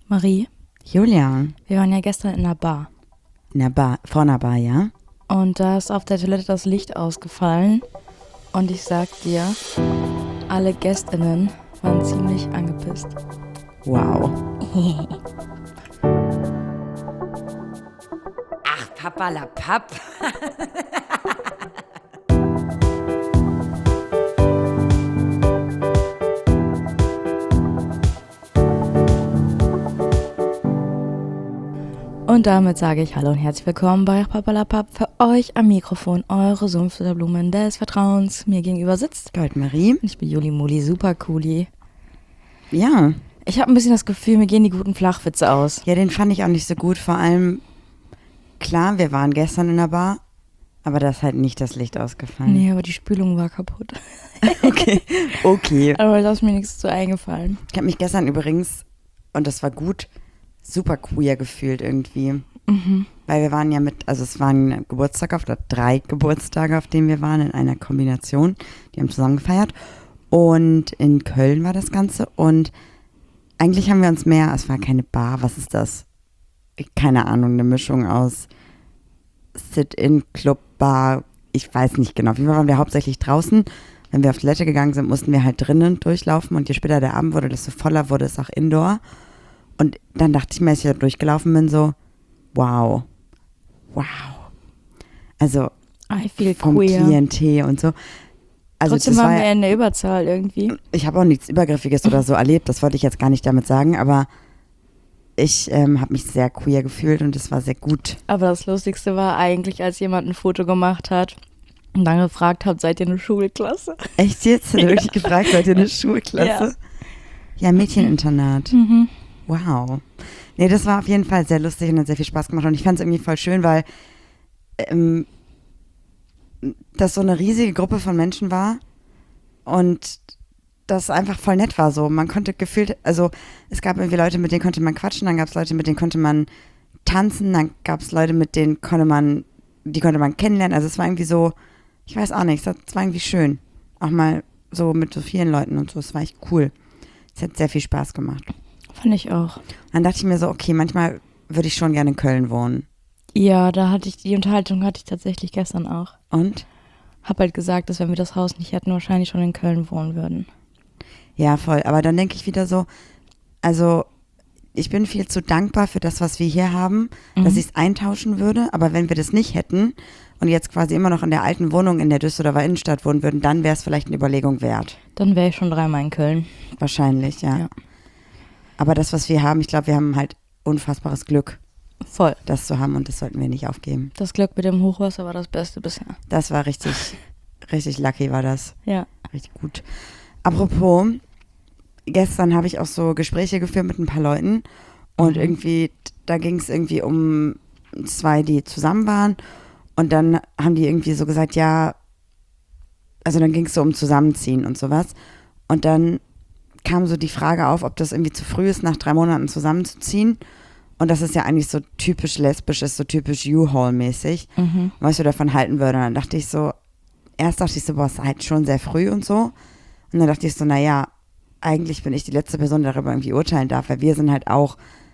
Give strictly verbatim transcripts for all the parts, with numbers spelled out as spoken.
Marie, Julia, wir waren ja gestern in einer Bar. in der Bar, vor einer Bar, ja? Und da ist auf der Toilette das Licht ausgefallen. Und ich sag dir, alle GästInnen waren ziemlich angepisst. Wow. Ach, Papalapap. Und damit sage ich Hallo und herzlich willkommen bei Papalapap. Für euch am Mikrofon eure Sumpfblumen des Vertrauens. Mir gegenüber sitzt Goldmarie. und ich bin Juli Muli, super cooli. Ja. Ich habe ein bisschen das Gefühl, mir gehen die guten Flachwitze aus. Ja, den fand ich auch nicht so gut. Vor allem, klar, wir waren gestern in der Bar, aber da ist halt nicht das Licht ausgefallen. Nee, aber die Spülung war kaputt. Okay, okay. Aber da ist mir nichts zu eingefallen. Ich habe mich gestern übrigens, und das war gut, super queer gefühlt irgendwie. Mhm. Weil wir waren ja mit, also es waren Geburtstage auf, oder drei Geburtstage, auf denen wir waren, in einer Kombination. Die haben zusammen gefeiert. Und in Köln war das Ganze. Und eigentlich haben wir uns mehr, es war keine Bar, was ist das? Keine Ahnung, eine Mischung aus Sit-in, Club, Bar, ich weiß nicht genau. Auf jeden Fall waren wir hauptsächlich draußen. Wenn wir auf Toilette gegangen sind, mussten wir halt drinnen durchlaufen. Und je später der Abend wurde, desto voller wurde es auch indoor. Und dann dachte ich mir, als ich da durchgelaufen bin, so, wow, wow. Also I feel vom queer. Klientel und so. Also Trotzdem das waren war, wir in der Überzahl irgendwie. ich habe auch nichts Übergriffiges oder so erlebt, das wollte ich jetzt gar nicht damit sagen, aber ich ähm, habe mich sehr queer gefühlt und es war sehr gut. Aber das Lustigste war eigentlich, als jemand ein Foto gemacht hat und dann gefragt hat, seid ihr eine Schulklasse? Echt jetzt? Hat er wirklich gefragt, seid ihr eine Schulklasse? Ja, ja, Mädcheninternat. Mhm. Wow. Nee, das war auf jeden Fall sehr lustig und hat sehr viel Spaß gemacht und ich fand es irgendwie voll schön, weil ähm, das so eine riesige Gruppe von Menschen war und das einfach voll nett war so. Man konnte gefühlt, also es gab irgendwie Leute, mit denen konnte man quatschen, dann gab es Leute, mit denen konnte man tanzen, dann gab es Leute, mit denen konnte man, die konnte man kennenlernen. Also es war irgendwie so, ich weiß auch nicht, es war irgendwie schön. Auch mal so mit so vielen Leuten und so, es war echt cool. Es hat sehr viel Spaß gemacht. Fand ich auch. Dann dachte ich mir so, okay, manchmal würde ich schon gerne in Köln wohnen. Ja, da hatte ich, die Unterhaltung hatte ich tatsächlich gestern auch. Und? Hab halt gesagt, dass wenn wir das Haus nicht hätten, wahrscheinlich schon in Köln wohnen würden. Ja, voll. Aber dann denke ich wieder so, also ich bin viel zu dankbar für das, was wir hier haben, Mhm. dass ich es eintauschen würde. Aber wenn wir das nicht hätten und jetzt quasi immer noch in der alten Wohnung in der Düsseldorfer Innenstadt wohnen würden, dann wäre es vielleicht eine Überlegung wert. Dann wäre ich schon dreimal in Köln. Wahrscheinlich, ja. Ja. Aber das, was wir haben, ich glaube, wir haben halt unfassbares Glück, Voll. das zu haben und das sollten wir nicht aufgeben. Das Glück mit dem Hochwasser war das Beste bisher. Das war richtig, richtig lucky war das. Ja. Richtig gut. Apropos, gestern habe ich auch so Gespräche geführt mit ein paar Leuten und Mhm. irgendwie, da ging es irgendwie um zwei, die zusammen waren und dann haben die irgendwie so gesagt, ja, also dann ging es so um Zusammenziehen und sowas und dann kam so die Frage auf, ob das irgendwie zu früh ist, nach drei Monaten zusammenzuziehen und das ist ja eigentlich so typisch lesbisch ist, so typisch U-Haul-mäßig, Mhm. was ich davon halten würde. Und dann dachte ich so, erst dachte ich so, boah, ist halt schon sehr früh und so. Und dann dachte ich so, naja, eigentlich bin ich die letzte Person, die darüber irgendwie urteilen darf, weil wir sind halt auch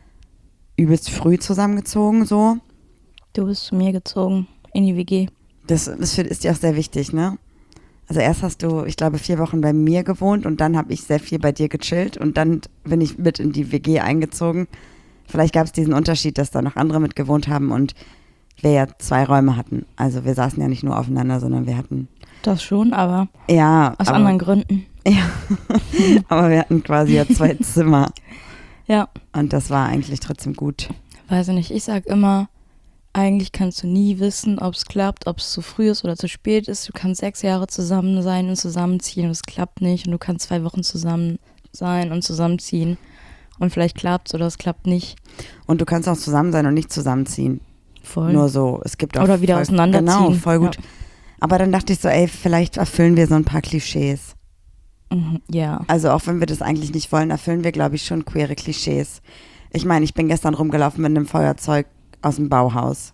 übelst früh zusammengezogen, so. Du bist zu mir gezogen in die W G. Das, das ist dir auch sehr wichtig, ne? Also erst hast du, ich glaube, vier Wochen bei mir gewohnt und dann habe ich sehr viel bei dir gechillt und dann bin ich mit in die W G eingezogen. Vielleicht gab es diesen Unterschied, dass da noch andere mit gewohnt haben und wir ja zwei Räume hatten. Also wir saßen ja nicht nur aufeinander, sondern wir hatten, Das schon, aber ja, aus aber, anderen Gründen. ja, aber wir hatten quasi ja zwei Zimmer Ja. und das war eigentlich trotzdem gut. Weiß ich nicht, ich sag immer, eigentlich kannst du nie wissen, ob es klappt, ob es zu früh ist oder zu spät ist. Du kannst sechs Jahre zusammen sein und zusammenziehen und es klappt nicht. Und du kannst zwei Wochen zusammen sein und zusammenziehen. Und vielleicht klappt es oder es klappt nicht. Und du kannst auch zusammen sein und nicht zusammenziehen. Voll. Nur so, es gibt auch Oder wieder voll, auseinanderziehen. Genau, voll gut. Ja. Aber dann dachte ich so, ey, vielleicht erfüllen wir so ein paar Klischees. Mhm, ja. Also auch wenn wir das eigentlich nicht wollen, erfüllen wir, glaube ich, schon queere Klischees. Ich meine, ich bin gestern rumgelaufen mit einem Feuerzeug aus dem Bauhaus.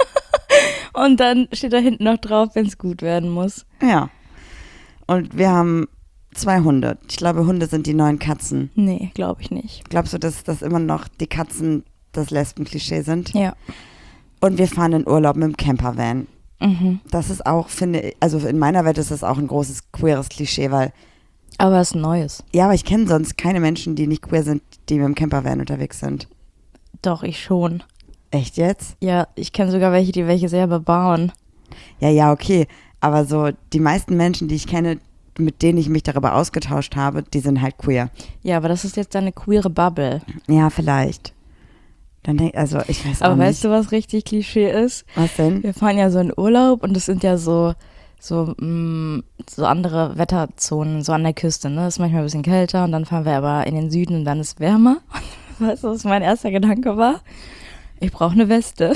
Und dann steht da hinten noch drauf, wenn es gut werden muss. Ja. Und wir haben zwei Hunde. Ich glaube, Hunde sind die neuen Katzen. Nee, glaube ich nicht. Glaubst du, dass das immer noch die Katzen das Lesben-Klischee sind? Ja. Und wir fahren in Urlaub mit dem Campervan. Mhm. Das ist auch, finde ich, also in meiner Welt ist das auch ein großes queeres Klischee, weil, Aber es ist ein neues. ja, aber ich kenne sonst keine Menschen, die nicht queer sind, die mit dem Campervan unterwegs sind. Doch, ich schon. Echt jetzt? Ja, ich kenne sogar welche, die welche selber bauen. Ja, ja, okay. Aber so die meisten Menschen, die ich kenne, mit denen ich mich darüber ausgetauscht habe, die sind halt queer. Ja, aber das ist jetzt eine queere Bubble. Ja, vielleicht. Dann denk, also ich weiß Aber auch weißt nicht. du, was richtig Klischee ist? Was denn? Wir fahren ja so in Urlaub und das sind ja so, so, mh, so andere Wetterzonen, so an der Küste, ne? Ist manchmal ein bisschen kälter und dann fahren wir aber in den Süden und dann ist es wärmer. Weißt du, was mein erster Gedanke war? Ich brauche eine Weste.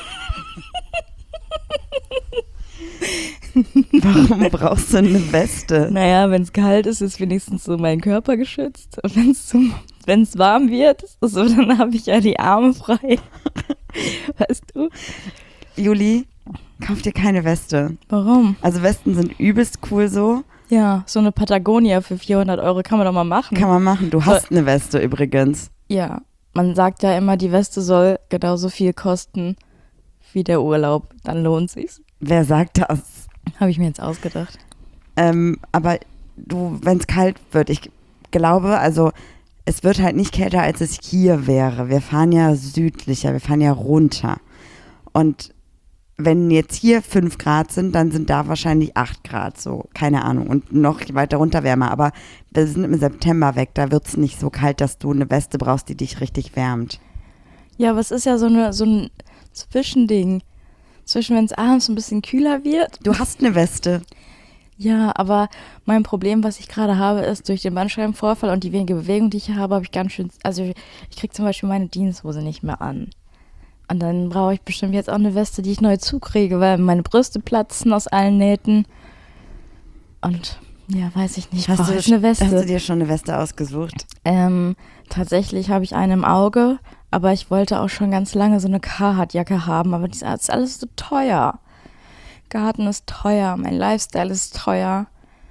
Warum brauchst du eine Weste? Naja, wenn es kalt ist, ist wenigstens so mein Körper geschützt. Und wenn es wenn es warm wird, ist es so, dann habe ich ja die Arme frei. Weißt du? Juli, kauf dir keine Weste. Warum? Also Westen sind übelst cool so. Ja, so eine Patagonia für vierhundert Euro kann man doch mal machen. Kann man machen. Du hast eine Weste übrigens. Ja, man sagt ja immer, die Weste soll genauso viel kosten wie der Urlaub. Dann lohnt sich's. Wer sagt das? Habe ich mir jetzt ausgedacht. Ähm, aber du, wenn es kalt wird, ich glaube, also es wird halt nicht kälter, als es hier wäre. Wir fahren ja südlicher, wir fahren ja runter. Und wenn jetzt hier fünf Grad sind, dann sind da wahrscheinlich acht Grad, so, keine Ahnung. Und noch weiter runter wärmer. Aber wir sind im September weg, da wird es nicht so kalt, dass du eine Weste brauchst, die dich richtig wärmt. Ja, aber es ist ja so, eine, so ein Zwischending. Zwischen, wenn es abends ein bisschen kühler wird. Du hast eine Weste. Ja, aber mein Problem, was ich gerade habe, ist, durch den Bandscheibenvorfall und die wenige Bewegung, die ich habe, habe ich ganz schön, also ich kriege zum Beispiel meine Jeanshose nicht mehr an. Und dann brauche ich bestimmt jetzt auch eine Weste, die ich neu zukriege, weil meine Brüste platzen aus allen Nähten. Und ja, weiß ich nicht, Hast brauche du, ich eine Weste. hast du dir schon eine Weste ausgesucht? Ähm, tatsächlich habe ich eine im Auge, aber ich wollte auch schon ganz lange so eine Carhartt-Jacke haben, aber das ist alles so teuer. Garten ist teuer, mein Lifestyle ist teuer.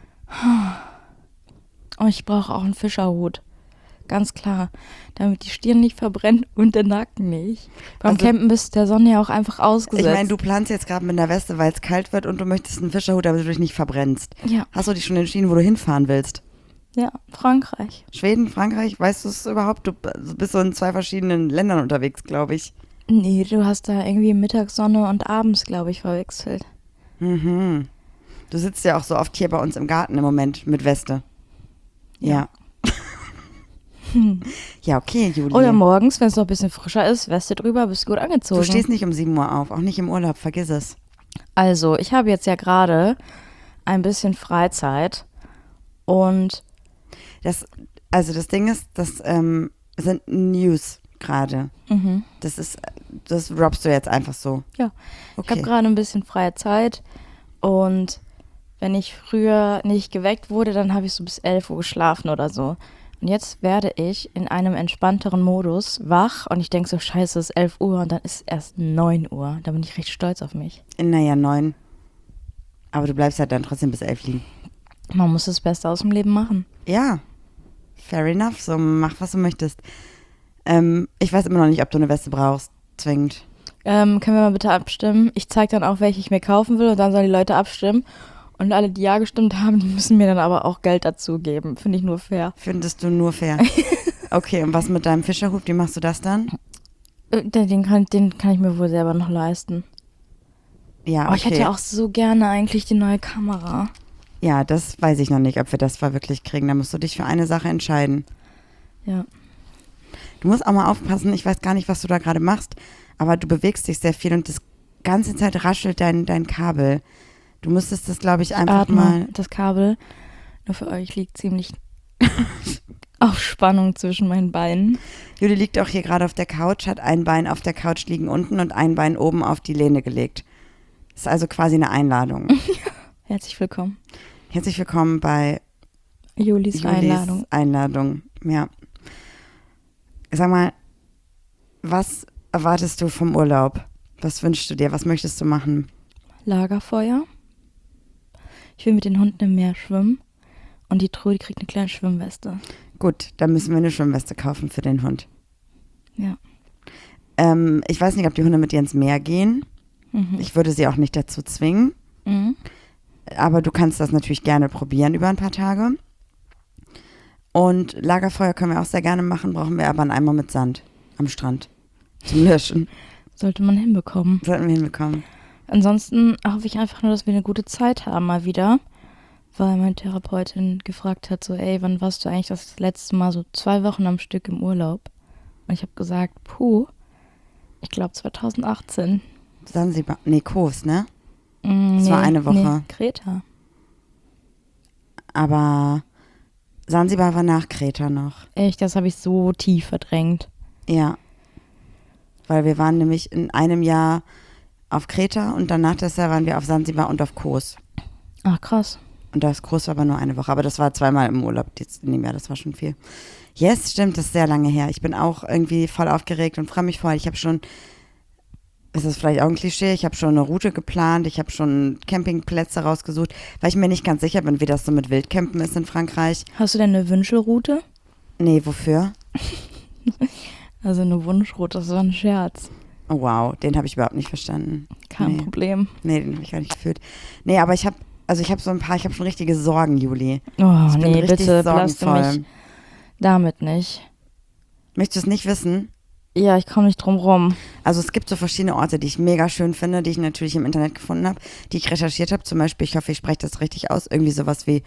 Und ich brauche auch einen Fischerhut. Ganz klar, damit die Stirn nicht verbrennt und der Nacken nicht. Beim Also- Campen bist du der Sonne ja auch einfach ausgesetzt. Ich meine, du planst jetzt gerade mit einer Weste, weil es kalt wird und du möchtest einen Fischerhut, damit du dich nicht verbrennst. Ja, Hast du dich schon entschieden, wo du hinfahren willst? ja, Frankreich. Schweden, Frankreich, weißt du es überhaupt? Du bist so in zwei verschiedenen Ländern unterwegs, glaube ich. Nee, du hast da irgendwie Mittagssonne und abends, glaube ich, verwechselt. Mhm. Du sitzt ja auch so oft hier bei uns im Garten im Moment mit Weste. Ja. Ja, okay, Juli. Oder morgens, wenn es noch ein bisschen frischer ist, Weste drüber, bist du gut angezogen. Du stehst nicht um sieben Uhr auf, auch nicht im Urlaub, vergiss es. Also, ich habe jetzt ja gerade ein bisschen Freizeit und Das, also das Ding ist, das ähm, sind News gerade. mhm. Das ist, das droppst du jetzt einfach so. Ja. Ich Okay. habe gerade ein bisschen freie Zeit und wenn ich früher nicht geweckt wurde, dann habe ich so bis elf Uhr geschlafen oder so. Und jetzt werde ich in einem entspannteren Modus wach und ich denke so, scheiße, es ist elf Uhr und dann ist es erst neun Uhr. Da bin ich recht stolz auf mich. Naja, neun. Aber du bleibst halt dann trotzdem bis elf liegen. Man muss das Beste aus dem Leben machen. Ja, fair enough. So, mach, was du möchtest. Ähm, ich weiß immer noch nicht, ob du eine Weste brauchst. Zwingend. Ähm, können wir mal bitte abstimmen? Ich zeige dann auch, welche ich mir kaufen will und dann sollen die Leute abstimmen. Und alle, die ja gestimmt haben, die müssen mir dann aber auch Geld dazu geben. Finde ich nur fair. Findest du nur fair. Okay, und was mit deinem Fischerhut? Wie machst du das dann? Äh, Den kann, den kann ich mir wohl selber noch leisten. Ja, Oh, okay. ich hätte ja auch so gerne eigentlich die neue Kamera. Ja, das weiß ich noch nicht, ob wir das verwirklicht kriegen. Da musst du dich für eine Sache entscheiden. Ja. Du musst auch mal aufpassen, ich weiß gar nicht, was du da gerade machst, aber du bewegst dich sehr viel und das ganze Zeit raschelt dein, dein Kabel. Du müsstest das, glaube ich, einfach Atme, mal... das Kabel. Nur für euch liegt ziemlich auf Spannung zwischen meinen Beinen. Judy liegt auch hier gerade auf der Couch, hat ein Bein auf der Couch liegen unten und ein Bein oben auf die Lehne gelegt. Ist also quasi eine Einladung. Herzlich willkommen. Herzlich willkommen bei Julis, Julis Einladung. Einladung. Ja. Sag mal, was erwartest du vom Urlaub? Was wünschst du dir? Was möchtest du machen? Lagerfeuer. Ich will mit den Hunden im Meer schwimmen Und die Truhe, die kriegt eine kleine Schwimmweste. Gut, dann müssen wir eine Schwimmweste kaufen für den Hund. Ja. Ähm, ich weiß nicht, ob die Hunde mit dir ins Meer gehen. Mhm. Ich würde sie auch nicht dazu zwingen. Mhm. Aber du kannst das natürlich gerne probieren über ein paar Tage. Und Lagerfeuer können wir auch sehr gerne machen, brauchen wir aber einen Eimer mit Sand am Strand zum Löschen. Sollte man hinbekommen. Sollten wir hinbekommen. Ansonsten hoffe ich einfach nur, dass wir eine gute Zeit haben mal wieder. Weil meine Therapeutin gefragt hat, so, ey, wann warst du eigentlich das letzte Mal so zwei Wochen am Stück im Urlaub? Und ich habe gesagt, puh, ich glaube zwanzig achtzehn. Sansibar, nee, Kos, ne? Mm, Das nee, war eine Woche. Nee, Kreta. Aber Sansibar war nach Kreta noch. Echt, das habe ich so tief verdrängt. Ja. Weil wir waren nämlich in einem Jahr auf Kreta und danach das Jahr waren wir auf Sansibar und auf Kos. Ach, krass. Und das Kos war aber nur eine Woche. Aber das war zweimal im Urlaub jetzt in dem Jahr, das war schon viel. Yes, stimmt, das ist sehr lange her. Ich bin auch irgendwie voll aufgeregt und freue mich voll. Ich habe schon, ist das vielleicht auch ein Klischee, ich habe schon eine Route geplant, ich habe schon Campingplätze rausgesucht, weil ich mir nicht ganz sicher bin, wie das so mit Wildcampen ist in Frankreich. Hast du denn eine Wünschelroute? Nee, wofür? Also eine Wunschroute, das war ein Scherz. Oh wow, den habe ich überhaupt nicht verstanden. Kein nee. Problem. Nee, den habe ich gar nicht gefühlt. Nee, aber ich habe, also ich habe so ein paar, ich habe schon richtige Sorgen, Juli. Oh, Ich bin nee, richtig bitte belasste sorgenvoll. mich damit nicht. Möchtest du es nicht wissen? Ja, ich komme nicht drum rum. Also es gibt so verschiedene Orte, die ich mega schön finde, die ich natürlich im Internet gefunden habe, die ich recherchiert habe. Zum Beispiel, ich hoffe, ich spreche das richtig aus, irgendwie sowas wie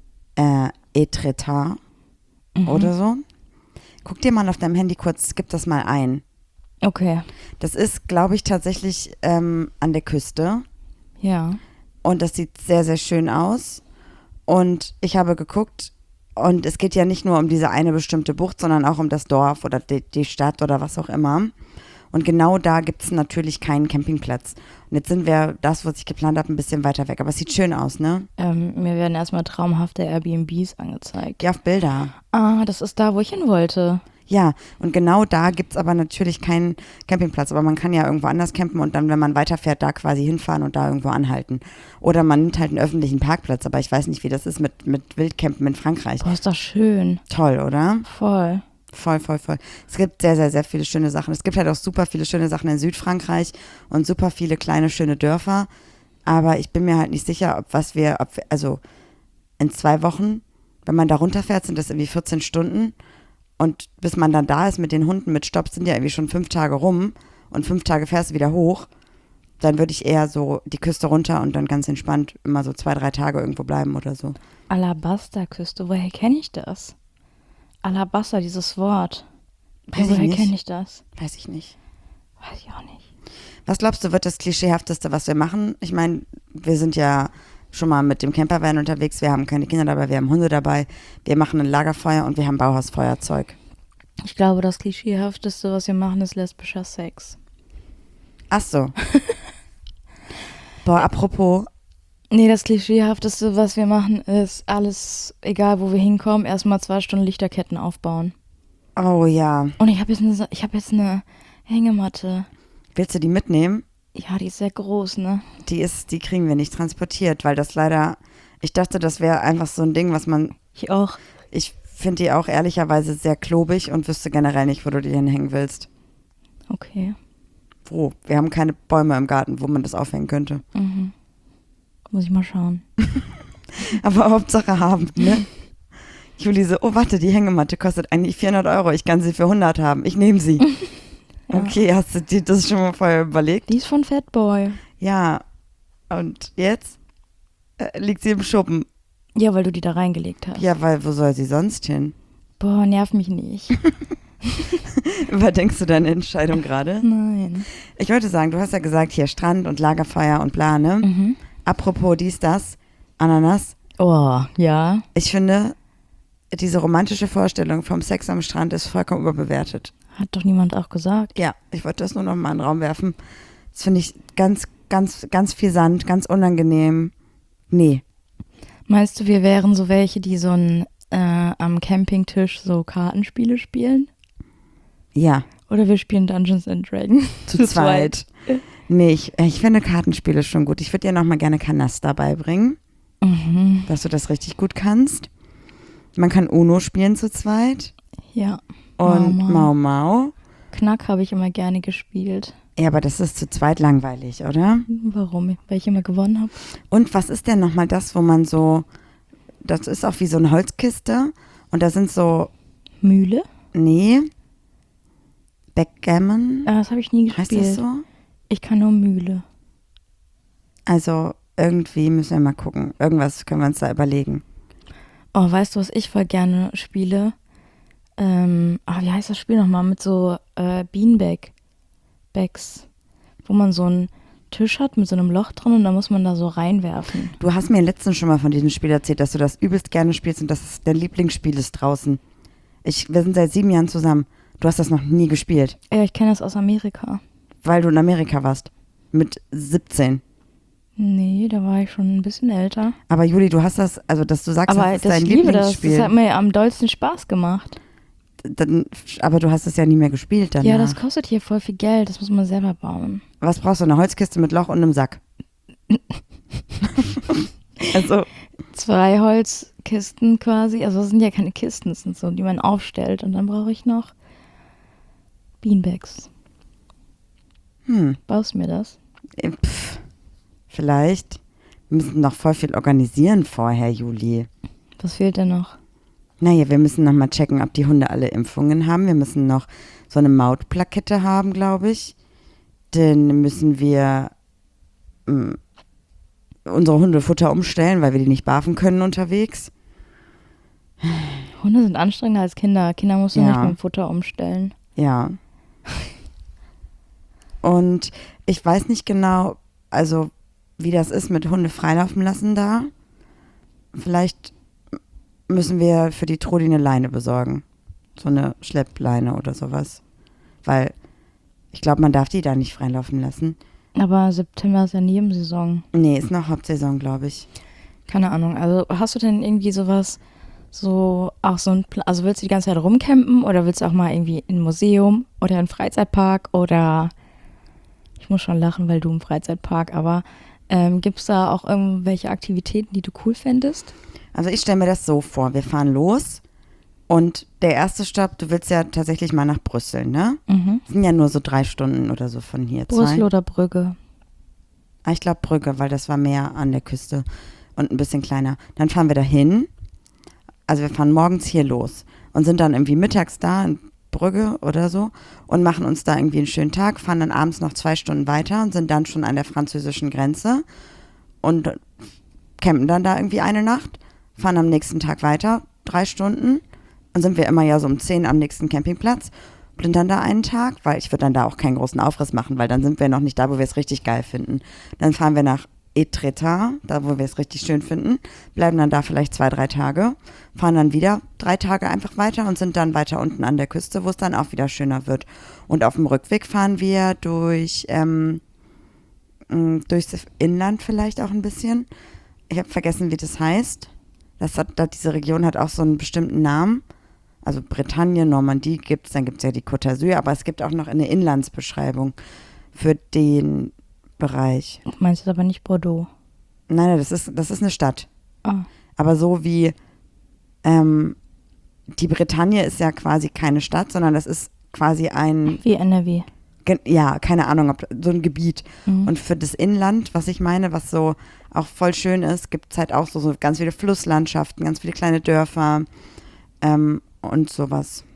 äh, Etretat Mhm. oder so. Guck dir mal auf deinem Handy kurz, gib das mal ein. Okay, Das ist, glaube ich, tatsächlich ähm, an der Küste ja. und das sieht sehr, sehr schön aus. Und ich habe geguckt und es geht ja nicht nur um diese eine bestimmte Bucht, sondern auch um das Dorf oder die, die Stadt oder was auch immer. Und genau da gibt es natürlich keinen Campingplatz. Und jetzt sind wir, das, was ich geplant habe, ein bisschen weiter weg. Aber es sieht schön aus, ne? Ähm, mir werden erstmal traumhafte Airbnbs angezeigt. Geh auf Bilder. Ah, das ist da, wo ich hin wollte. Ja, und genau da gibt es aber natürlich keinen Campingplatz. Aber man kann ja irgendwo anders campen und dann, wenn man weiterfährt, da quasi hinfahren und da irgendwo anhalten. Oder man nimmt halt einen öffentlichen Parkplatz. Aber ich weiß nicht, wie das ist mit, mit Wildcampen in Frankreich. Boah, ist das schön. Toll, oder? Voll. Voll, voll, voll. Es gibt sehr, sehr, sehr viele schöne Sachen. Es gibt halt auch super viele schöne Sachen in Südfrankreich und super viele kleine, schöne Dörfer. Aber ich bin mir halt nicht sicher, ob was wir, ob wir, also in zwei Wochen, wenn man da runterfährt, sind das irgendwie vierzehn Stunden. Und bis man dann da ist mit den Hunden, mit Stopp, sind ja irgendwie schon fünf Tage rum. Und fünf Tage fährst du wieder hoch. Dann würde ich eher so die Küste runter und dann ganz entspannt immer so zwei, drei Tage irgendwo bleiben oder so. Alabasterküste, woher kenne ich das? Alabaster, dieses Wort. Weiß ich woher nicht. kenne ich das? Weiß ich nicht. Weiß ich auch nicht. Was glaubst du, wird das Klischeehafteste, was wir machen? Ich meine, wir sind ja schon mal mit dem Campervan unterwegs, wir haben keine Kinder dabei, wir haben Hunde dabei, wir machen ein Lagerfeuer und wir haben Bauhausfeuerzeug. Ich glaube, das Klischeehafteste, was wir machen, ist lesbischer Sex. Ach so. Boah, apropos, Nee, das Klischeehafteste, was wir machen, ist alles, egal wo wir hinkommen, erstmal zwei Stunden Lichterketten aufbauen. oh ja, Und ich habe jetzt eine, ich habe jetzt eine Hängematte. willst du die mitnehmen? Ja, die ist sehr groß, ne? Die ist, die kriegen wir nicht transportiert, weil das leider, ich dachte, das wäre einfach so ein Ding, was man, Ich auch. ich finde die auch ehrlicherweise sehr klobig und wüsste generell nicht, wo du die hinhängen willst. Okay. Wo? Wir haben keine Bäume im Garten, wo man das aufhängen könnte. Mhm. Muss ich mal schauen. Aber Hauptsache haben, ne? Juli so, oh warte, die Hängematte kostet eigentlich vierhundert Euro, ich kann sie für hundert haben, ich nehme sie. Ja. Okay, hast du dir das schon mal vorher überlegt? Die ist von Fatboy. Ja, und jetzt äh, liegt sie im Schuppen. Ja, weil du die da reingelegt hast. Ja, weil wo soll sie sonst hin? Boah, nerv mich nicht. Überdenkst du deine Entscheidung gerade? Nein. Ich wollte sagen, du hast ja gesagt, hier Strand und Lagerfeuer und bla, ne? Mhm. Apropos dies, das, Ananas. Oh, ja. Ich finde, diese romantische Vorstellung vom Sex am Strand ist vollkommen überbewertet. Hat doch niemand auch gesagt. Ja, ich wollte das nur noch mal in den Raum werfen. Das finde ich ganz, ganz, ganz viel Sand, ganz unangenehm. Nee. Meinst du, wir wären so welche, die so ein, äh, am Campingtisch so Kartenspiele spielen? Ja, Oder wir spielen Dungeons and Dragons? zu zweit. Nee, ich, ich finde Kartenspiele schon gut. Ich würde dir noch mal gerne Kanaster beibringen, Mhm. dass du das richtig gut kannst. Man kann Uno spielen zu zweit. Ja. Und Mau, Mau Mau. Knack habe ich immer gerne gespielt. Ja, aber das ist zu zweit langweilig, oder? Warum? Weil ich immer gewonnen habe. Und was ist denn nochmal das, wo man so, das ist auch wie so eine Holzkiste und da sind so, Mühle? nee, Backgammon, Ah, das habe ich nie heißt gespielt. das so? Ich kann nur Mühle. Also irgendwie müssen wir mal gucken. Irgendwas können wir uns da überlegen. Oh, weißt du, was ich voll gerne spiele? Ähm, ah, wie heißt das Spiel nochmal? Mit so äh, Beanbag. Bags. Wo man so einen Tisch hat mit so einem Loch drin und da muss man da so reinwerfen. Du hast mir letztens schon mal von diesem Spiel erzählt, dass du das übelst gerne spielst und dass es dein Lieblingsspiel ist draußen. Ich, wir sind seit sieben Jahren zusammen. Du hast das noch nie gespielt, Ja, ich kenne das aus Amerika. weil du in Amerika warst. Mit siebzehn. Nee, da war ich schon ein bisschen älter. Aber Juli, du hast das, also dass du sagst, Aber das ist das, dein ich liebe das. Lieblingsspiel. Das hat mir am dollsten Spaß gemacht. Dann, aber du hast es ja nie mehr gespielt danach. Ja, das kostet hier voll viel Geld. Das muss man selber bauen. Was brauchst du? Eine Holzkiste mit Loch und einem Sack. Also, Zwei Holzkisten quasi. Also das sind ja keine Kisten, das sind so, die man aufstellt. Und dann brauche ich noch Beanbags. hm, Baust du mir das? äh, pff, vielleicht. Wir müssen noch voll viel organisieren vorher, Juli. Was fehlt denn noch? Naja, wir müssen noch mal checken, ob die Hunde alle Impfungen haben. Wir müssen noch so eine Mautplakette haben, glaube ich. Dann müssen wir mh, unsere Hundefutter umstellen, weil wir die nicht barfen können unterwegs. Hunde sind anstrengender als Kinder. Kinder musst du Ja. nicht mit dem Futter umstellen. Ja. Und ich weiß nicht genau, also wie das ist mit Hunde freilaufen lassen da. Vielleicht müssen wir für die Trudi eine Leine besorgen. So eine Schleppleine oder sowas. Weil ich glaube, man darf die da nicht freilaufen lassen. Aber September ist ja Nebensaison. Nee, ist noch Hauptsaison, glaube ich. Keine Ahnung. Also hast du denn irgendwie sowas, so auch so ein, Pla- also willst du die ganze Zeit rumcampen oder willst du auch mal irgendwie in ein Museum oder in einen Freizeitpark oder, ich muss schon lachen, weil du im Freizeitpark, aber ähm, gibt es da auch irgendwelche Aktivitäten, die du cool fändest? Also ich stelle mir das so vor, wir fahren los und der erste Stopp, du willst ja tatsächlich mal nach Brüssel, ne? Mhm. Das sind ja nur so drei Stunden oder so von hier. Brüssel Zwei. oder Brügge? Ah, ich glaube Brügge, weil das war mehr an der Küste und ein bisschen kleiner. Dann fahren wir dahin. Also wir fahren morgens hier los und sind dann irgendwie mittags da in Brügge oder so und machen uns da irgendwie einen schönen Tag, fahren dann abends noch zwei Stunden weiter und sind dann schon an der französischen Grenze und campen dann da irgendwie eine Nacht, fahren am nächsten Tag weiter, drei Stunden und sind wir immer ja so um zehn am nächsten Campingplatz, sind dann da einen Tag, weil ich würde dann da auch keinen großen Aufriss machen, weil dann sind wir noch nicht da, wo wir es richtig geil finden. Dann fahren wir nach Etretat, da wo wir es richtig schön finden, bleiben dann da vielleicht zwei, drei Tage, fahren dann wieder drei Tage einfach weiter und sind dann weiter unten an der Küste, wo es dann auch wieder schöner wird. Und auf dem Rückweg fahren wir durch, ähm, mh, durchs Inland vielleicht auch ein bisschen. Ich habe vergessen, wie das heißt. Das hat, das, diese Region hat auch so einen bestimmten Namen. Also Bretagne, Normandie gibt es, dann gibt es ja die Côte d'Azur, aber es gibt auch noch eine Inlandsbeschreibung für den Bereich. Du meinst jetzt aber nicht Bordeaux. Nein, nein, das ist, das ist eine Stadt. Ah, Aber so wie ähm, die Bretagne ist ja quasi keine Stadt, sondern das ist quasi ein, wie N R W. ge- ja, keine Ahnung, ob, so ein Gebiet. Mhm. Und für das Inland, was ich meine, was so auch voll schön ist, gibt es halt auch so, so ganz viele Flusslandschaften, ganz viele kleine Dörfer ähm, und sowas.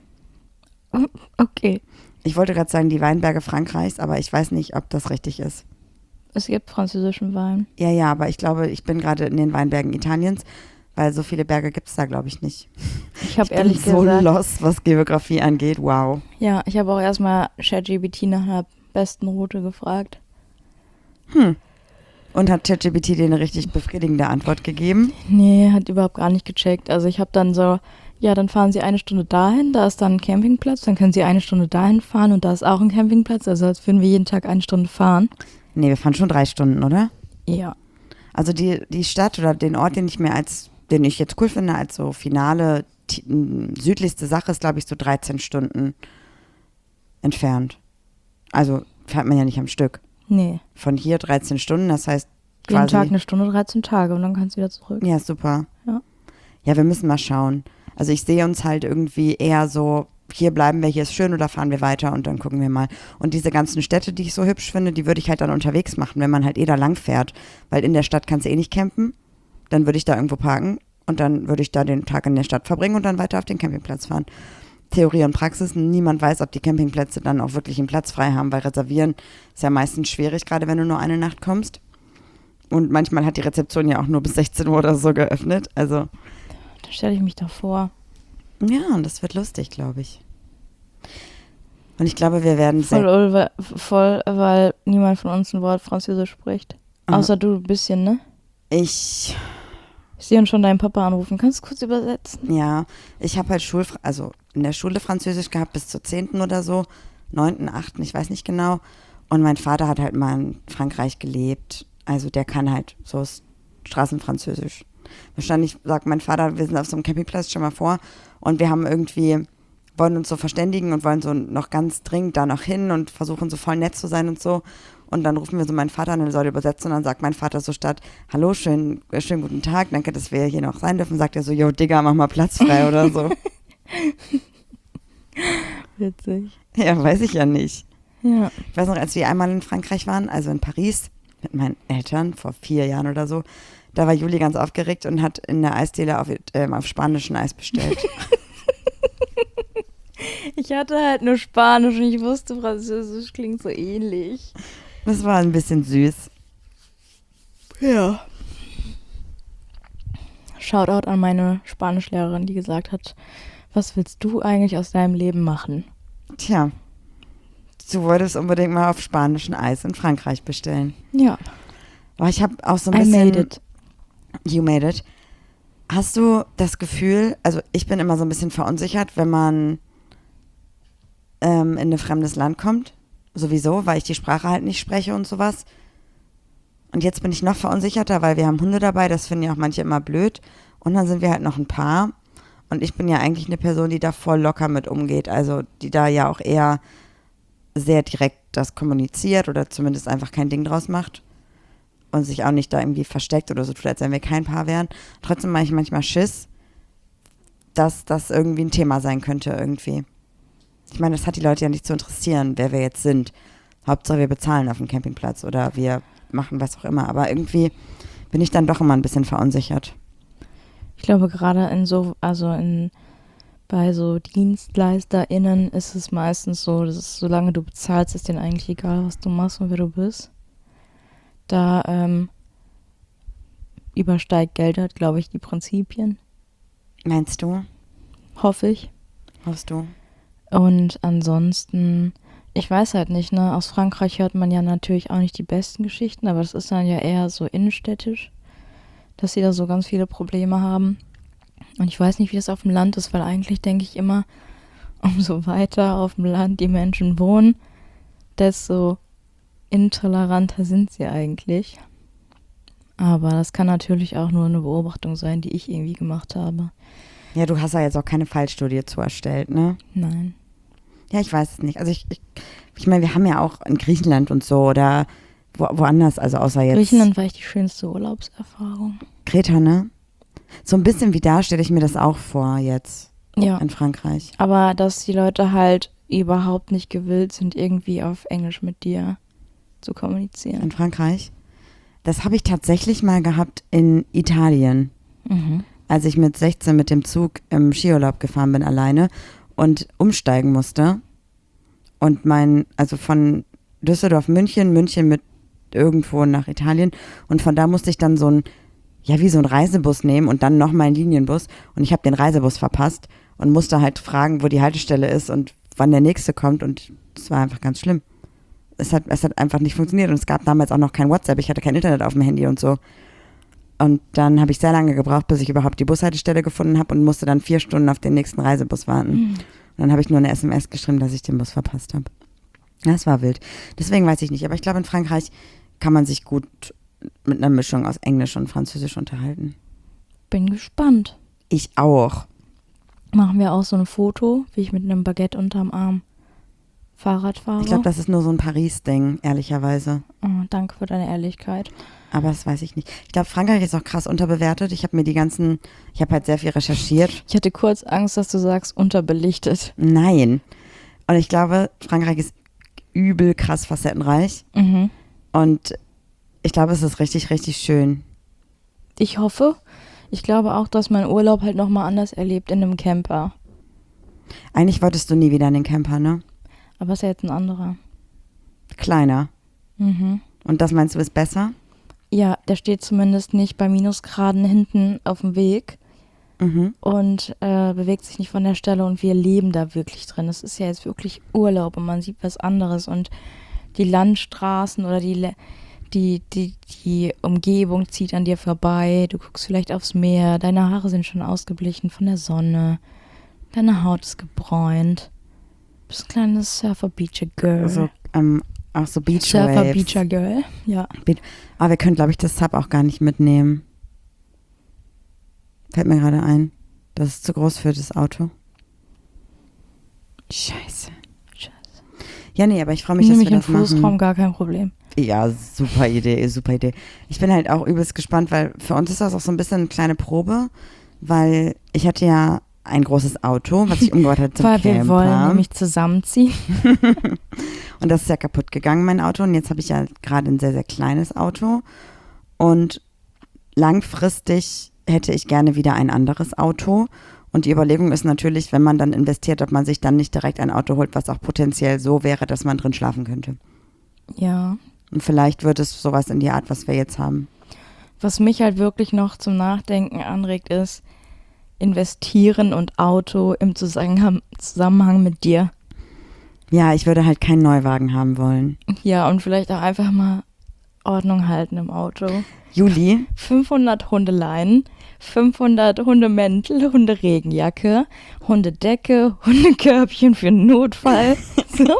Okay. Ich wollte gerade sagen, die Weinberge Frankreichs, aber ich weiß nicht, ob das richtig ist. Es gibt französischen Wein. Ja, ja, aber ich glaube, ich bin gerade in den Weinbergen Italiens, weil so viele Berge gibt es da, glaube ich, nicht. Ich habe Ich bin ehrlich so gesagt, lost, was Geografie angeht. Wow. ja, ich habe auch erstmal ChatGPT nach einer besten Route gefragt. Hm. Und hat ChatGPT dir eine richtig befriedigende Antwort gegeben? Nee, hat überhaupt gar nicht gecheckt. Also ich habe dann so, ja, dann fahren Sie eine Stunde dahin, da ist dann ein Campingplatz, dann können Sie eine Stunde dahin fahren und da ist auch ein Campingplatz, also als würden wir jeden Tag eine Stunde fahren. Nee, wir fahren schon drei Stunden, oder? Ja. Also die, die Stadt oder den Ort, den ich mir als, den ich jetzt cool finde, als so finale t- m, südlichste Sache ist, glaube ich, so dreizehn Stunden entfernt. Also fährt man ja nicht am Stück. Nee. Von hier dreizehn Stunden, das heißt Jeden quasi. Tag eine Stunde, dreizehn Tage und dann kannst du wieder zurück. Ja, super. Ja. Ja, wir müssen mal schauen. Also ich sehe uns halt irgendwie eher so, hier bleiben wir, hier ist schön oder fahren wir weiter und dann gucken wir mal. Und diese ganzen Städte, die ich so hübsch finde, die würde ich halt dann unterwegs machen, wenn man halt eh da lang fährt. Weil in der Stadt kannst du eh nicht campen. Dann würde ich da irgendwo parken und dann würde ich da den Tag in der Stadt verbringen und dann weiter auf den Campingplatz fahren. Theorie und Praxis, niemand weiß, ob die Campingplätze dann auch wirklich einen Platz frei haben, weil reservieren ist ja meistens schwierig, gerade wenn du nur eine Nacht kommst. Und manchmal hat die Rezeption ja auch nur bis sechzehn Uhr oder so geöffnet. Also Da stelle ich mich doch vor. ja, und das wird lustig, glaube ich. Und ich glaube, wir werden Voll, sehr... Ulwe- voll, weil niemand von uns ein Wort Französisch spricht. Ah. Außer du ein bisschen, ne? Ich, Ich sehe uns schon deinen Papa anrufen. Kannst du kurz übersetzen? ja, ich habe halt Schul, also in der Schule Französisch gehabt bis zur zehnten oder so, neunten, achten, ich weiß nicht genau. Und mein Vater hat halt mal in Frankreich gelebt. Also der kann halt so Straßenfranzösisch. Wahrscheinlich sagt mein Vater, wir sind auf so einem Campingplatz, schon mal vor, und wir haben irgendwie, wollen uns so verständigen und wollen so noch ganz dringend da noch hin und versuchen so voll nett zu sein und so. Und dann rufen wir so meinen Vater an, der soll übersetzen und dann sagt mein Vater so statt, hallo, schönen, schönen guten Tag, danke, dass wir hier noch sein dürfen, sagt er so, yo, Digga, mach mal Platz frei oder so. Witzig. Ja, weiß ich ja nicht. Ja. Ich weiß noch, als wir einmal in Frankreich waren, also in Paris, mit meinen Eltern vor vier Jahren oder so, da war Juli ganz aufgeregt und hat in der Eisdiele auf, ähm, auf spanischen Eis bestellt. Ich hatte halt nur Spanisch und ich wusste, Französisch klingt so ähnlich. Das war ein bisschen süß. Ja. Shoutout an meine Spanischlehrerin, die gesagt hat, was willst du eigentlich aus deinem Leben machen? Tja, du wolltest unbedingt mal auf spanischen Eis in Frankreich bestellen. Ja. Aber ich habe auch so ein I bisschen... made it. You made it. Hast du das Gefühl, also ich bin immer so ein bisschen verunsichert, wenn man ähm, in ein fremdes Land kommt, sowieso, weil ich die Sprache halt nicht spreche und sowas. Und jetzt bin ich noch verunsicherter, weil wir haben Hunde dabei, das finden ja auch manche immer blöd. Und dann sind wir halt noch ein Paar. Und ich bin ja eigentlich eine Person, die da voll locker mit umgeht, also die da ja auch eher sehr direkt das kommuniziert oder zumindest einfach kein Ding draus macht. Und sich auch nicht da irgendwie versteckt oder so tut, als wenn wir kein Paar wären. Trotzdem mache ich manchmal Schiss, dass das irgendwie ein Thema sein könnte irgendwie. Ich meine, das hat die Leute ja nicht zu interessieren, wer wir jetzt sind. Hauptsache wir bezahlen auf dem Campingplatz oder wir machen was auch immer. Aber irgendwie bin ich dann doch immer ein bisschen verunsichert. Ich glaube, gerade in so, also in bei so DienstleisterInnen ist es meistens so, dass es, solange du bezahlst, ist denen eigentlich egal, was du machst und wer du bist. Da ähm, übersteigt Geld halt, glaube ich, die Prinzipien. Meinst du? Hoffe ich. Hoffst du? Und ansonsten, ich weiß halt nicht, ne? Aus Frankreich hört man ja natürlich auch nicht die besten Geschichten, aber das ist dann ja eher so innenstädtisch, dass sie da so ganz viele Probleme haben. Und ich weiß nicht, wie das auf dem Land ist, weil eigentlich denke ich immer, umso weiter auf dem Land die Menschen wohnen, desto intoleranter sind sie eigentlich. Aber das kann natürlich auch nur eine Beobachtung sein, die ich irgendwie gemacht habe. Ja, du hast ja jetzt auch keine Fallstudie zu erstellt, ne? Nein. Ja, ich weiß es nicht. Also ich, ich, ich meine, wir haben ja auch in Griechenland und so oder wo, woanders, also außer jetzt. Griechenland war echt die schönste Urlaubserfahrung. Kreta, ne? So ein bisschen wie da stelle ich mir das auch vor jetzt Ja. in Frankreich. Aber dass die Leute halt überhaupt nicht gewillt sind, irgendwie auf Englisch mit dir zu kommunizieren. In Frankreich. Das habe ich tatsächlich mal gehabt in Italien, Mhm. als ich mit sechzehn mit dem Zug im Skiurlaub gefahren bin alleine und umsteigen musste. Und mein, also von Düsseldorf, München, München mit irgendwo nach Italien. Und von da musste ich dann so ein, ja wie so ein Reisebus nehmen und dann noch mal einen Linienbus. Und ich habe den Reisebus verpasst und musste halt fragen, wo die Haltestelle ist und wann der nächste kommt. Und es war einfach ganz schlimm. Es hat, es hat einfach nicht funktioniert und es gab damals auch noch kein WhatsApp. Ich hatte kein Internet auf dem Handy und so. Und dann habe ich sehr lange gebraucht, bis ich überhaupt die Bushaltestelle gefunden habe und musste dann vier Stunden auf den nächsten Reisebus warten. Mhm. Und dann habe ich nur eine S M S geschrieben, dass ich den Bus verpasst habe. Das war wild. Deswegen weiß ich nicht. Aber ich glaube, in Frankreich kann man sich gut mit einer Mischung aus Englisch und Französisch unterhalten. Bin gespannt. Ich auch. Machen wir auch so ein Foto, wie ich mit einem Baguette unterm Arm Fahrradfahrer. Ich glaube, das ist nur so ein Paris-Ding, ehrlicherweise. Oh, danke für deine Ehrlichkeit. Aber das weiß ich nicht. Ich glaube, Frankreich ist auch krass unterbewertet. Ich habe mir die ganzen, ich habe halt sehr viel recherchiert. Ich hatte kurz Angst, dass du sagst, unterbelichtet. Nein. Und ich glaube, Frankreich ist übel krass facettenreich. Mhm. Und ich glaube, es ist richtig, richtig schön. Ich hoffe. Ich glaube auch, dass mein Urlaub halt nochmal anders erlebt in einem Camper. Eigentlich wolltest du nie wieder in den Camper, ne? Aber ist ja jetzt ein anderer. Kleiner. Mhm. Und das meinst du ist besser? Ja, der steht zumindest nicht bei Minusgraden hinten auf dem Weg Mhm. und äh, bewegt sich nicht von der Stelle und wir leben da wirklich drin. Es ist ja jetzt wirklich Urlaub und man sieht was anderes und die Landstraßen oder die, Le- die, die, die Umgebung zieht an dir vorbei. Du guckst vielleicht aufs Meer, deine Haare sind schon ausgeblichen von der Sonne, deine Haut ist gebräunt. Du bist ein kleines Surfer-Beacher-Girl. Also, ähm, auch so Beach Surfer-Beacher-Girl, ja. Aber wir können, glaube ich, das Sub auch gar nicht mitnehmen. Fällt mir gerade ein. Das ist zu groß für das Auto. Scheiße. Scheiße. Ja, nee, aber ich freue mich, dass Nehme wir ich im das Fußraum, machen. gar kein Problem. Ja, super Idee, super Idee. Ich bin halt auch übelst gespannt, weil für uns ist das auch so ein bisschen eine kleine Probe, weil ich hatte ja ein großes Auto, was ich umgebaut hatte zum Weil wir Camper. wollen nämlich zusammenziehen. Und das ist ja kaputt gegangen, mein Auto. Und jetzt habe ich ja gerade ein sehr, sehr kleines Auto. Und langfristig hätte ich gerne wieder ein anderes Auto. Und die Überlegung ist natürlich, wenn man dann investiert, ob man sich dann nicht direkt ein Auto holt, was auch potenziell so wäre, dass man drin schlafen könnte. Ja. Und vielleicht wird es sowas in die Art, was wir jetzt haben. Was mich halt wirklich noch zum Nachdenken anregt, ist investieren und Auto im Zusammenhang, Zusammenhang mit dir. Ja, ich würde halt keinen Neuwagen haben wollen. Ja, und vielleicht auch einfach mal Ordnung halten im Auto. Juli, fünfhundert Hundeleinen, fünfhundert Hundemäntel, Hunderegenjacke, Hundedecke, Hundekörbchen für einen Notfall. So.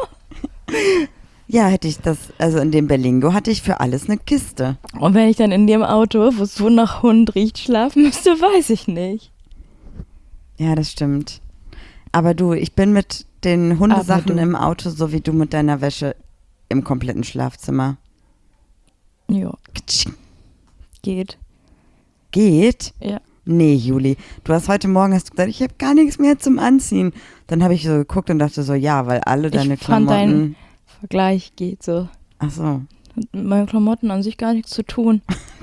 ja, hätte ich das, also in dem Berlingo hatte ich für alles eine Kiste. Und wenn ich dann in dem Auto, wo es so nach Hund riecht, schlafen müsste, weiß ich nicht. Ja, das stimmt. Aber du, ich bin mit den Hundesachen Aber du- im Auto, so wie du mit deiner Wäsche im kompletten Schlafzimmer. Ja, geht. Geht? Ja. Nee, Juli. Du hast heute Morgen hast du gesagt, ich habe gar nichts mehr zum Anziehen. Dann habe ich so geguckt und dachte so, ja, weil alle deine Ich fand dein- Klamotten. Vergleich geht so. Ach so. Hat mit meinen Klamotten an sich gar nichts zu tun.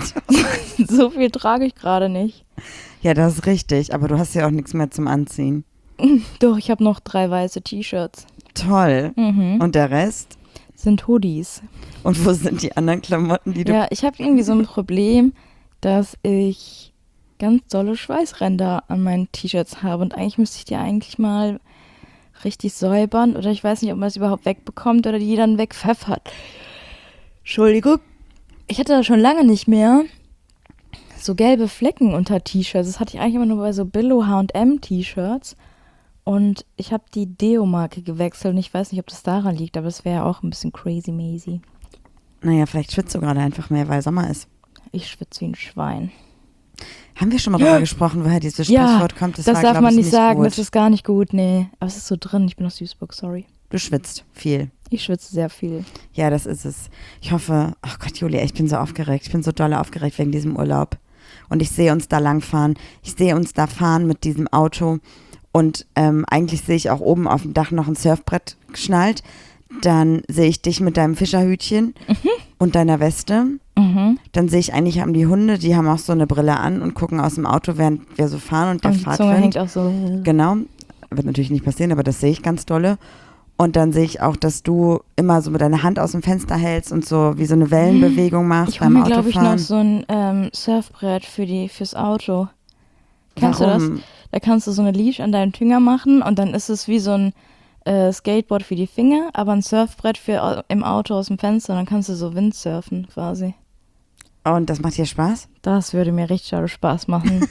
So viel trage ich gerade nicht. Ja, das ist richtig. Aber du hast ja auch nichts mehr zum Anziehen. Doch, ich habe noch drei weiße T-Shirts. Toll. Mhm. Und der Rest? Sind Hoodies. Und wo sind die anderen Klamotten, die du. Ja, ich habe irgendwie so ein Problem, dass ich ganz dolle Schweißränder an meinen T-Shirts habe. Und eigentlich müsste ich die eigentlich mal richtig säubern. Oder ich weiß nicht, ob man es überhaupt wegbekommt oder die dann wegpfeffert. Entschuldigung. Ich hatte das schon lange nicht mehr. So gelbe Flecken unter T-Shirts. Das hatte ich eigentlich immer nur bei so Billo H und M T-Shirts. Und ich habe die Deo-Marke gewechselt und ich weiß nicht, ob das daran liegt, aber es wäre auch ein bisschen crazy-mazy. Naja, vielleicht schwitzt du gerade einfach mehr, weil Sommer ist. Ich schwitze wie ein Schwein. Haben wir schon mal darüber gesprochen, woher dieses Ja, Sprichwort kommt? Das, war, darf glaub man ich, nicht sagen, gut. das ist gar nicht gut, nee. Aber es ist so drin, ich bin aus Duisburg, sorry. Du schwitzt viel. Ich schwitze sehr viel. Ja, das ist es. Ich hoffe, ach Gott, Julia, ich bin so aufgeregt. Ich bin so doll aufgeregt wegen diesem Urlaub. Und ich sehe uns da langfahren. Ich sehe uns da fahren mit diesem Auto. Und ähm, eigentlich sehe ich auch oben auf dem Dach noch ein Surfbrett geschnallt. Dann sehe ich dich mit deinem Fischerhütchen Mhm. und deiner Weste. Mhm. Dann sehe ich eigentlich, haben die Hunde, die haben auch so eine Brille an und gucken aus dem Auto, während wir so fahren und der Und die Fahrt Zunge sind. hängt auch so. Genau, wird natürlich nicht passieren, aber das sehe ich ganz dolle. Und dann sehe ich auch, dass du immer so mit deiner Hand aus dem Fenster hältst und so wie so eine Wellenbewegung machst Ich hole beim mir, glaube ich, noch Autofahren. so ein ähm, Surfbrett für die, fürs Auto. Kennst du das? Warum? Da kannst du so eine Leash an deinen Finger machen und dann ist es wie so ein äh, Skateboard für die Finger, aber ein Surfbrett für au- im Auto aus dem Fenster. Und dann kannst du so Windsurfen quasi. Und das macht dir Spaß? Das würde mir richtig doll Spaß machen.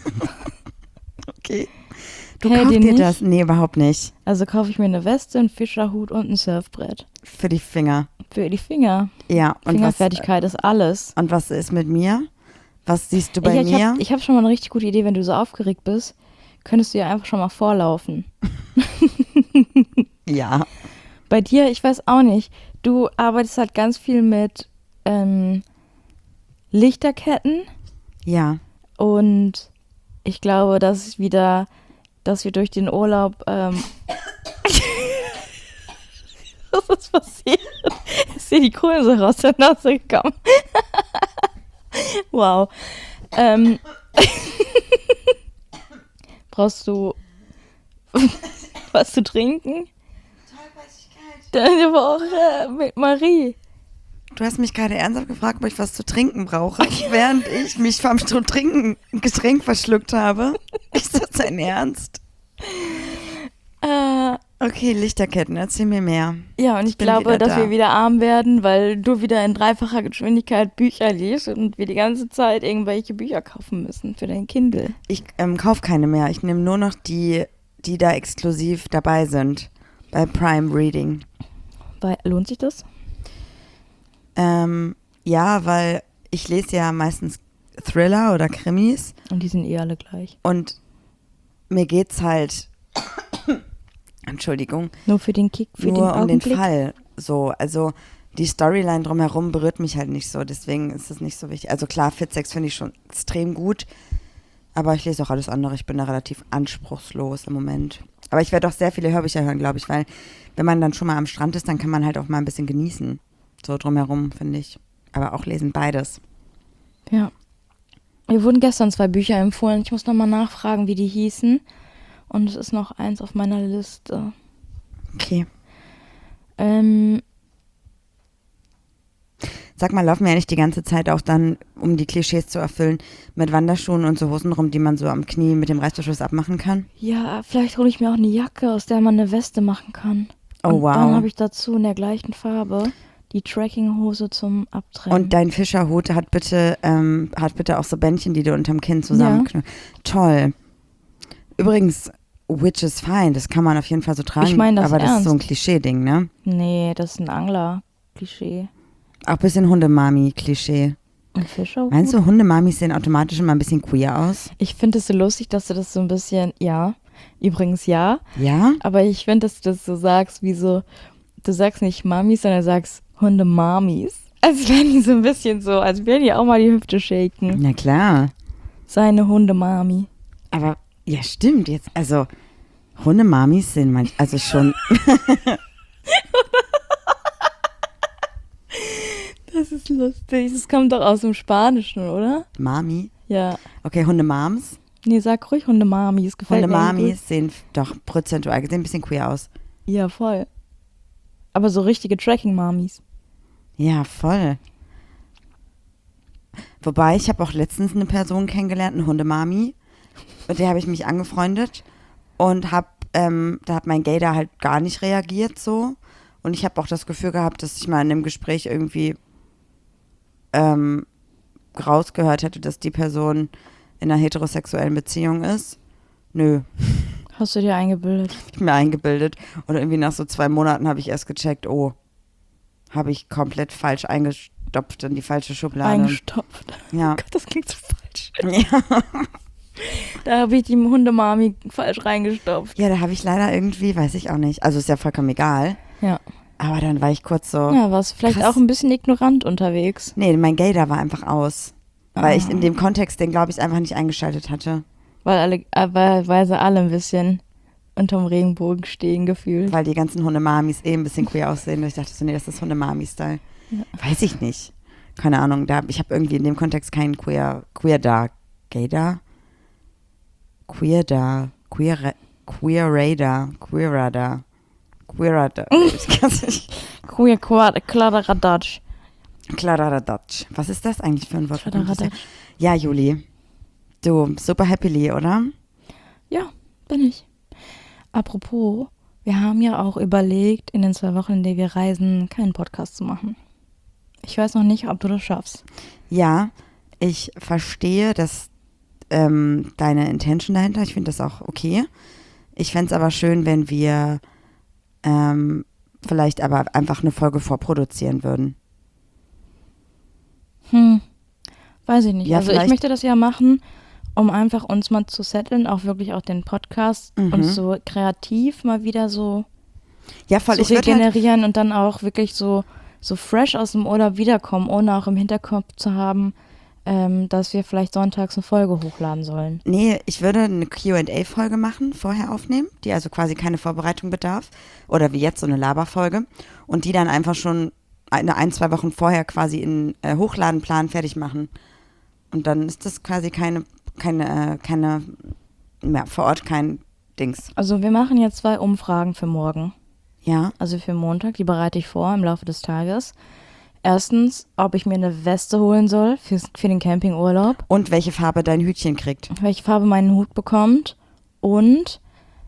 Okay. Du Hey, kaufst dir dir nicht? das? Nee, überhaupt nicht. Also kaufe ich mir eine Weste, einen Fischerhut und ein Surfbrett. Für die Finger. Für die Finger. Ja. Und was, Fingerfertigkeit ist alles. und was ist mit mir? Was siehst du bei ich ich mir? habe hab schon mal eine richtig gute Idee, wenn du so aufgeregt bist, könntest du ja einfach schon mal vorlaufen. Ja. Bei dir, ich weiß auch nicht. Du arbeitest halt ganz viel mit ähm, Lichterketten Ja. und ich glaube, dass es wieder, dass wir durch den Urlaub ähm, was ist passiert? Ist dir die Kohlensäure aus der Nase gekommen? Wow. Ähm, brauchst du was zu trinken? Deine Woche mit Marie. Du hast mich gerade ernsthaft gefragt, ob ich was zu trinken brauche, während ich mich vom Trinken ein Getränk verschluckt habe. Ist das dein Ernst? Äh, Okay, Lichterketten, erzähl mir mehr. ja, und ich bin glaube, wieder dass da. wir wieder arm werden, weil du wieder in dreifacher Geschwindigkeit Bücher liest und wir die ganze Zeit irgendwelche Bücher kaufen müssen für dein Kindle. Ich ähm, kaufe keine mehr. Ich nehme nur noch die, die da exklusiv dabei sind. Bei Prime Reading. Weil, lohnt sich das? Ähm, ja, weil ich lese ja meistens Thriller oder Krimis Und die sind eh alle gleich. und mir geht's halt, Entschuldigung, Nur für den Kick, für nur den um den Augenblick. Fall. So, also die Storyline drumherum berührt mich halt nicht so, deswegen ist es nicht so wichtig. Also klar, Fitsex finde ich schon extrem gut, aber ich lese auch alles andere. Ich bin da relativ anspruchslos im Moment. Aber ich werde auch sehr viele Hörbücher hören, glaube ich, weil wenn man dann schon mal am Strand ist, dann kann man halt auch mal ein bisschen genießen. So drumherum, finde ich. Aber auch lesen, beides. Ja. Mir wurden gestern zwei Bücher empfohlen. Ich muss nochmal nachfragen, wie die hießen. Und es ist noch eins auf meiner Liste. Okay. Ähm, Sag mal, laufen wir ja nicht die ganze Zeit auch dann, um die Klischees zu erfüllen, mit Wanderschuhen und so Hosen rum, die man so am Knie mit dem Reißverschluss abmachen kann? ja, vielleicht hole ich mir auch eine Jacke, aus der man eine Weste machen kann. Oh, und wow. dann habe ich dazu in der gleichen Farbe die Trekkinghose zum Abtrennen. Und dein Fischerhut hat bitte, ähm, hat bitte auch so Bändchen, die du unterm Kinn zusammenknüpfen. Toll. Übrigens, which is fine, das kann man auf jeden Fall so tragen. Ich meine das aber das ist so ein ernst. Klischee-Ding, ne? Nee, das ist ein Angler-Klischee. Auch ein bisschen Hundemami-Klischee. Ein Fischerhut? Meinst du, Hundemamis sehen automatisch immer ein bisschen queer aus? Ich finde es so lustig, dass du das so ein bisschen, ja, übrigens ja, Ja? aber ich finde, dass du das so sagst, wie so, du sagst nicht Mamis, sondern sagst Hundemamis. Als wären die so ein bisschen so, als wären die auch mal die Hüfte shaken. Na klar. Seine Hundemami. Aber, ja stimmt, jetzt, also, Hundemamis sind manch, also schon, Das ist lustig. Das kommt doch aus dem Spanischen, oder? Mami. Ja. Okay, Hundemams. Nee, sag ruhig Hundemamis. Gefällt mir eigentlich Hundemamis sehen doch prozentual gesehen ein bisschen queer aus. gut. Ja, voll. Aber so richtige Tracking-Mamis. Ja, voll. Wobei, ich habe auch letztens eine Person kennengelernt, eine Hundemami, mit der habe ich mich angefreundet und habe, ähm, da hat mein Gay da halt gar nicht reagiert so und ich habe auch das Gefühl gehabt, dass ich mal in dem Gespräch irgendwie ähm, rausgehört hätte, dass die Person in einer heterosexuellen Beziehung ist. Nö, Hast du dir eingebildet? ich mir eingebildet und irgendwie nach so zwei Monaten habe ich erst gecheckt, oh, habe ich komplett falsch eingestopft in die falsche Schublade. Eingestopft. Ja. Gott, das klingt so falsch. Ja. Da habe ich die Hundemami falsch reingestopft. Ja, da habe ich leider irgendwie, weiß ich auch nicht. Also ist ja vollkommen egal. Ja. Aber dann war ich kurz so. Ja, warst vielleicht krass. auch ein bisschen ignorant unterwegs. Nee, mein Gaydar war einfach aus. Weil ich Ah. in dem Kontext den, glaube ich, einfach nicht eingeschaltet hatte. Weil alle, äh, weil, weil sie alle ein bisschen unterm Regenbogen stehen gefühlt. Weil die ganzen Hundemamis eh ein bisschen queer aussehen. Und ich dachte so, nee, das ist Hundemami-Style. Ja. Weiß ich nicht. Keine Ahnung. Da, ich habe irgendwie in dem Kontext keinen queer, queer da. Gaydar? Queer da. Queer, queer Radar. Queer Radar. Queer Radar. Ich kann's nicht. Queer Quad, Kladderadatsch. Kladderadatsch. Was ist das eigentlich für ein Wort? Kladderadatsch. Ja, Juli. Du, super happily, oder? Ja, bin ich. Apropos, wir haben ja auch überlegt, in den zwei Wochen, in denen wir reisen, keinen Podcast zu machen. Ich weiß noch nicht, ob du das schaffst. Ja, ich verstehe dass ähm, deine Intention dahinter. Ich finde das auch okay. Ich fände es aber schön, wenn wir ähm, vielleicht aber einfach eine Folge vorproduzieren würden. Hm, weiß ich nicht. Ja, also ich vielleicht- möchte das ja machen, um einfach uns mal zu setteln, auch wirklich auch den Podcast Mhm. und so kreativ mal wieder so Ja, voll. zu Ich würd halt, regenerieren und dann auch wirklich so, so fresh aus dem Urlaub wiederkommen, ohne auch im Hinterkopf zu haben, ähm, dass wir vielleicht sonntags eine Folge hochladen sollen. nee, ich würde eine Q and A-Folge machen, vorher aufnehmen, die also quasi keine Vorbereitung bedarf. Oder wie jetzt so eine Laberfolge. Und die dann einfach schon eine, ein, zwei Wochen vorher quasi in äh, Hochladenplan fertig machen. Und dann ist das quasi keine, keine, äh, keine, ja, vor Ort kein Dings. Also wir machen jetzt zwei Umfragen für morgen, Ja, also für Montag, die bereite ich vor im Laufe des Tages. Erstens, ob ich mir eine Weste holen soll für, für den Campingurlaub, und welche Farbe dein Hütchen kriegt. welche Farbe mein Hut bekommt und,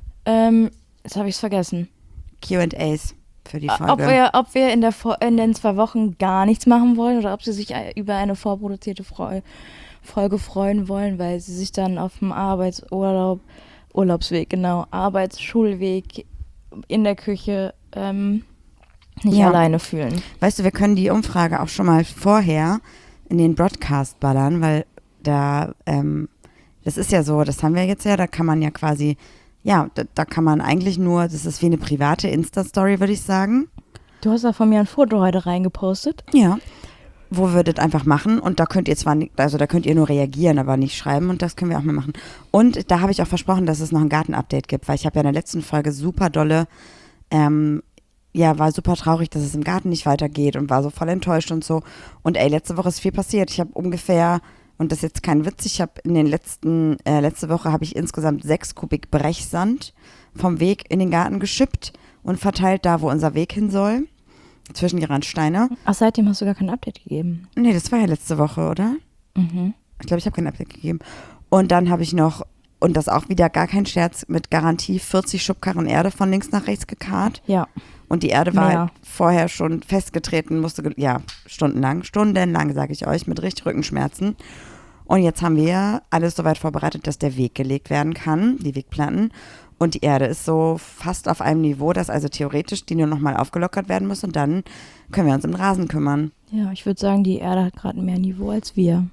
ähm, jetzt habe ich es vergessen. Q and A's für die Ob Folge. wir, ob wir in, der, Vor- in den zwei Wochen gar nichts machen wollen oder ob sie sich äh, über eine vorproduzierte Freu- Folge freuen wollen, weil sie sich dann auf dem Arbeitsurlaub, Urlaubsweg, genau, Arbeitsschulweg in der Küche ähm, nicht Ja. alleine fühlen. Weißt du, wir können die Umfrage auch schon mal vorher in den Broadcast ballern, weil da, ähm, das ist ja so, das haben wir jetzt ja, da kann man ja quasi, ja, da, da kann man eigentlich nur, das ist wie eine private Insta-Story, würde ich sagen. Du hast da von mir ein Foto heute reingepostet. Ja. Wo wir das einfach machen und da könnt ihr zwar, nicht, also da könnt ihr nur reagieren, aber nicht schreiben und das können wir auch mal machen. Und da habe ich auch versprochen, dass es noch ein Garten-Update gibt, weil ich habe ja in der letzten Folge super dolle, ähm, ja, war super traurig, dass es im Garten nicht weitergeht und war so voll enttäuscht und so. Und ey, letzte Woche ist viel passiert. Ich habe ungefähr, und das ist jetzt kein Witz, ich habe in den letzten, äh, letzte Woche habe ich insgesamt sechs Kubik Brechsand vom Weg in den Garten geschippt und verteilt da, wo unser Weg hin soll, zwischen die Randsteine. Ach, seitdem hast du gar kein Update gegeben. Nee, das war ja letzte Woche, oder? Mhm. Ich glaube, ich habe kein Update gegeben. Und dann habe ich noch, und das auch wieder gar kein Scherz, mit Garantie vierzig Schubkarren Erde von links nach rechts gekarrt. Ja. Und die Erde war Mehr. halt vorher schon festgetreten, musste, ge- ja, stundenlang, stundenlang, sage ich euch, mit richtig Rückenschmerzen. Und jetzt haben wir alles soweit vorbereitet, dass der Weg gelegt werden kann, die Wegplatten. Und die Erde ist so fast auf einem Niveau, dass also theoretisch die nur nochmal aufgelockert werden muss und dann können wir uns um den Rasen kümmern. Ja, ich würde sagen, die Erde hat gerade mehr Niveau als wir.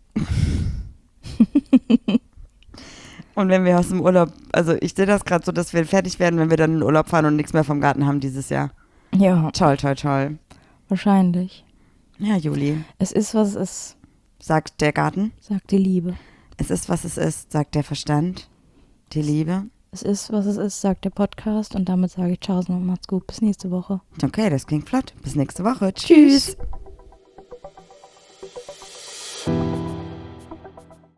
Und wenn wir aus dem Urlaub, also ich sehe das gerade so, dass wir fertig werden, wenn wir dann in den Urlaub fahren und nichts mehr vom Garten haben dieses Jahr. Ja, Toll, toll, toll. wahrscheinlich. Ja, Juli, Es ist, was es ist, sagt der Garten. sagt die Liebe. Es ist, was es ist, sagt der Verstand. Die Liebe. Es ist, was es ist, sagt der Podcast. Und damit sage ich Ciao und macht's gut. Bis nächste Woche. Okay, das klingt flott. Bis nächste Woche. Tschüss.